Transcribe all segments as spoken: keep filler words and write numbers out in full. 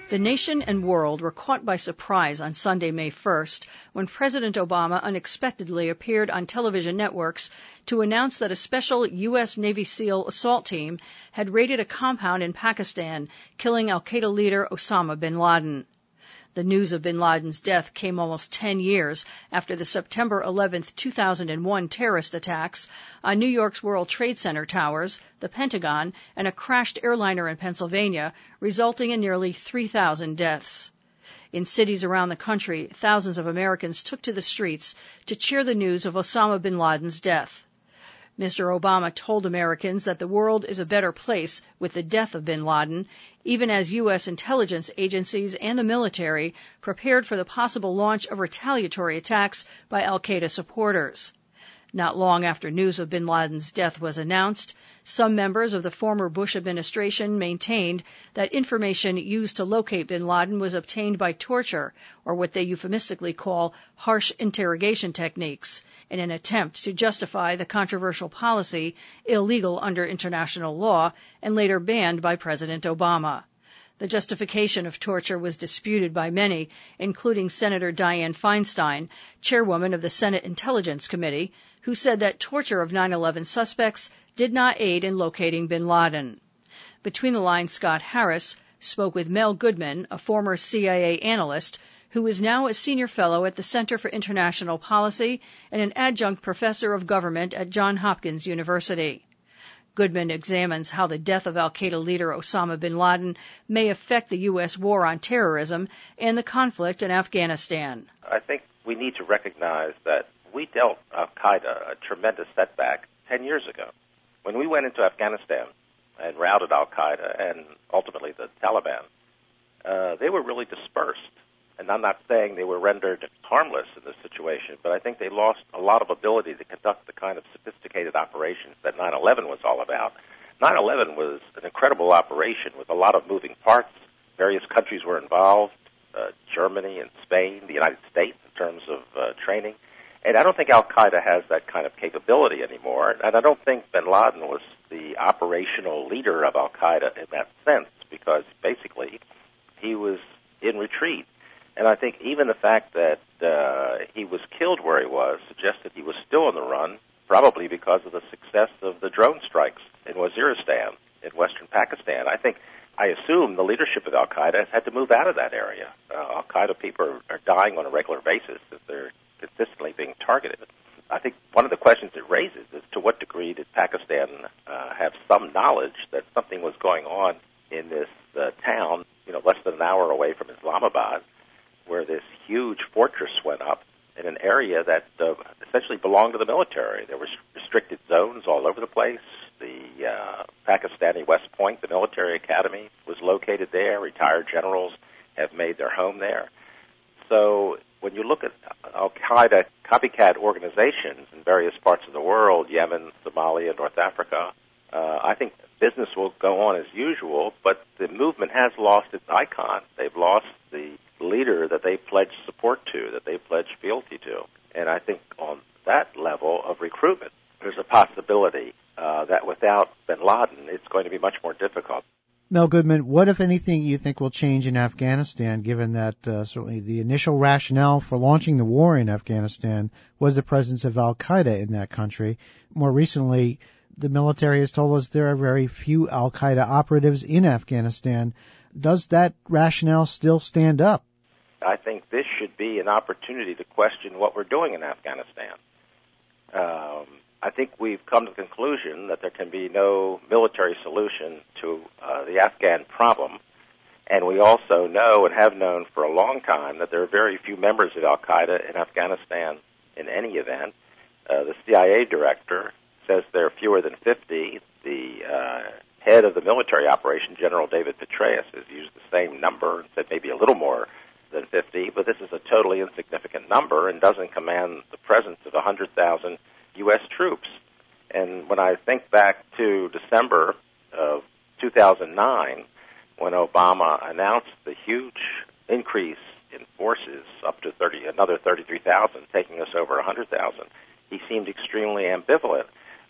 The nation and world were caught by surprise on Sunday, May first, when President Obama unexpectedly appeared on television networks to announce that a special U S. Navy SEAL assault team had raided a compound in Pakistan, killing al-Qaeda leader Osama bin Laden. The news of bin Laden's death came almost ten years after the September eleventh, two thousand one terrorist attacks on New York's World Trade Center towers, the Pentagon, and a crashed airliner in Pennsylvania, resulting in nearly three thousand deaths. In cities around the country, thousands of Americans took to the streets to cheer the news of Osama bin Laden's death. Mister Obama told Americans that the world is a better place with the death of bin Laden, even as U S intelligence agencies and the military prepared for the possible launch of retaliatory attacks by al-Qaeda supporters. Not long after news of bin Laden's death was announced, some members of the former Bush administration maintained that information used to locate bin Laden was obtained by torture, or what they euphemistically call harsh interrogation techniques, in an attempt to justify the controversial policy illegal under international law and later banned by President Obama. The justification of torture was disputed by many, including Senator Dianne Feinstein, chairwoman of the Senate Intelligence Committee, who said that torture of nine eleven suspects did not aid in locating bin Laden. Between the lines, Scott Harris spoke with Mel Goodman, a former C I A analyst, who is now a senior fellow at the Center for International Policy and an adjunct professor of government at Johns Hopkins University. Goodman examines how the death of al-Qaeda leader Osama bin Laden may affect the U S war on terrorism and the conflict in Afghanistan. I think we need to recognize that we dealt al-Qaeda a tremendous setback ten years ago. When we went into Afghanistan and routed al-Qaeda and ultimately the Taliban, uh, they were really dispersed. And I'm not saying they were rendered harmless in this situation, but I think they lost a lot of ability to conduct the kind of sophisticated operations that nine eleven was all about. nine eleven was an incredible operation with a lot of moving parts. Various countries were involved, uh, Germany and Spain, the United States in terms of uh, training. And I don't think al-Qaeda has that kind of capability anymore. And I don't think bin Laden was the operational leader of al-Qaeda in that sense, because basically he was in retreat. And I think even the fact that uh, he was killed where he was suggested he was still on the run, probably because of the success of the drone strikes in Waziristan in western Pakistan. I think, I assume the leadership of al-Qaeda has had to move out of that area. Uh, al-Qaeda people are, are dying on a regular basis as they're consistently being targeted. I think one of the questions it raises is to what degree did Pakistan uh, have some knowledge that something was going on in this uh, town, you know, less than an hour away from Islamabad, where this huge fortress went up in an area that uh, essentially belonged to the military. There were restricted zones all over the place. The uh, Pakistani West Point, the military academy, was located there. Retired generals have made their home there. So when you look at al-Qaeda copycat organizations in various parts of the world, Yemen, Somalia, North Africa, uh, I think business will go on as usual, but the movement has lost its icon. They've lost the leader that they pledged support to, that they pledged fealty to. And I think on that level of recruitment, there's a possibility uh, that without bin Laden, it's going to be much more difficult. Mel Goodman, what, if anything, you think will change in Afghanistan, given that uh, certainly the initial rationale for launching the war in Afghanistan was the presence of al-Qaeda in that country? More recently, the military has told us there are very few al-Qaeda operatives in Afghanistan. Does that rationale still stand up? I think this should be an opportunity to question what we're doing in Afghanistan. Um, I think we've come to the conclusion that there can be no military solution to uh, the Afghan problem, and we also know and have known for a long time that there are very few members of al-Qaeda in Afghanistan in any event. Uh, the C I A director says there are fewer than fifty. The uh, head of the military operation, General David Petraeus, has used the same number and said maybe a little more than fifty, but this is a totally insignificant number and doesn't command the presence of one hundred thousand U S troops. And when I think back to December of two thousand nine, when Obama announced the huge increase in forces up to thirty, another thirty-three thousand, taking us over one hundred thousand, he seemed extremely ambivalent.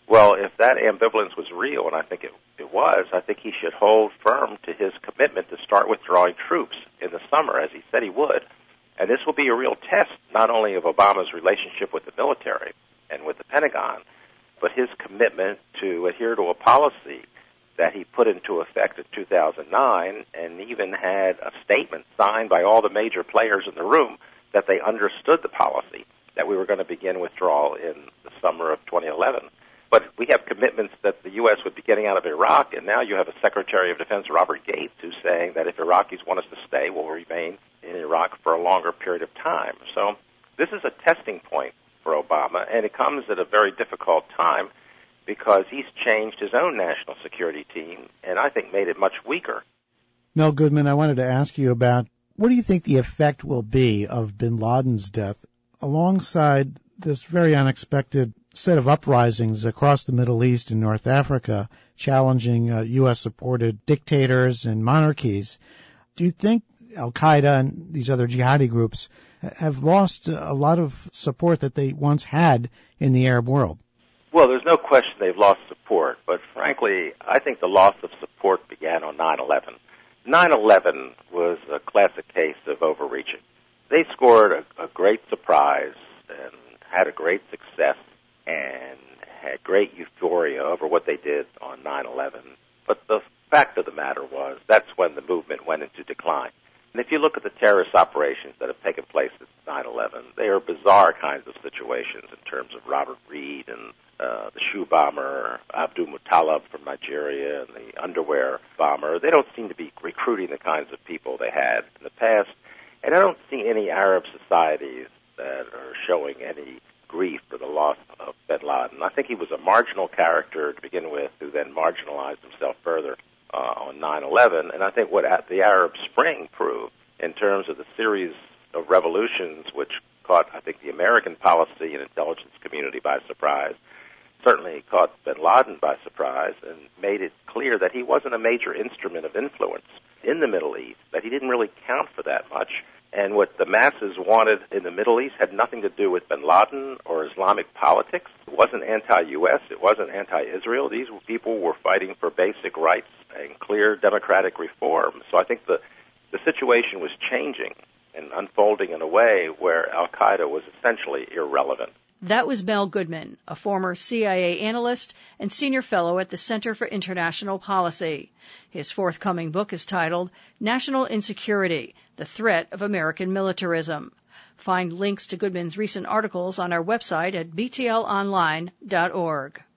Well, if that ambivalence was real, and I think it, it was, I think he should hold firm to his commitment to start withdrawing troops in the summer, as he said he would. And this will be a real test, not only of Obama's relationship with the military and with the Pentagon, but his commitment to adhere to a policy that he put into effect in two thousand nine, and even had a statement signed by all the major players in the room that they understood the policy, that we were going to begin withdrawal in the summer of twenty eleven. But we have commitments that the U S would be getting out of Iraq, and now you have a Secretary of Defense, Robert Gates, who's saying that if Iraqis want us to stay, we'll remain in Iraq for a longer period of time. So this is a testing point for Obama, and it comes at a very difficult time because he's changed his own national security team, and I think made it much weaker. Mel Goodman, I wanted to ask you about what do you think the effect will be of bin Laden's death alongside this very unexpected set of uprisings across the Middle East and North Africa challenging uh, U S-supported dictators and monarchies? Do you think al-Qaeda and these other jihadi groups have lost a lot of support that they once had in the Arab world? Well, there's no question they've lost support, but frankly, I think the loss of support began on nine eleven. nine eleven was a classic case of overreaching. They scored a, a great surprise and had a great success and had great euphoria over what they did on nine eleven. But the fact of the matter was that's when the movement went into decline. And if you look at the terrorist operations that have taken place since nine eleven, they are bizarre kinds of situations in terms of Robert Reed and uh, the shoe bomber, Abdul Muttalib from Nigeria, and the underwear bomber. They don't seem to be recruiting the kinds of people they had in the past. And I don't see any Arab societies that are showing any grief for the loss of bin Laden. I think he was a marginal character to begin with, who then marginalized himself further uh, on nine eleven. And I think what the Arab Spring proved in terms of the series of revolutions which caught, I think, the American policy and intelligence community by surprise, certainly caught bin Laden by surprise and made it clear that he wasn't a major instrument of influence in the Middle East, that he didn't really count for that much. And what the masses wanted in the Middle East had nothing to do with bin Laden or Islamic politics. It wasn't anti-U S. It wasn't anti-Israel. These people were fighting for basic rights and clear democratic reform. So I think the, the situation was changing and unfolding in a way where al-Qaeda was essentially irrelevant. That was Mel Goodman, a former C I A analyst and senior fellow at the Center for International Policy. His forthcoming book is titled National Insecurity, The Threat of American Militarism. Find links to Goodman's recent articles on our website at b t l online dot org.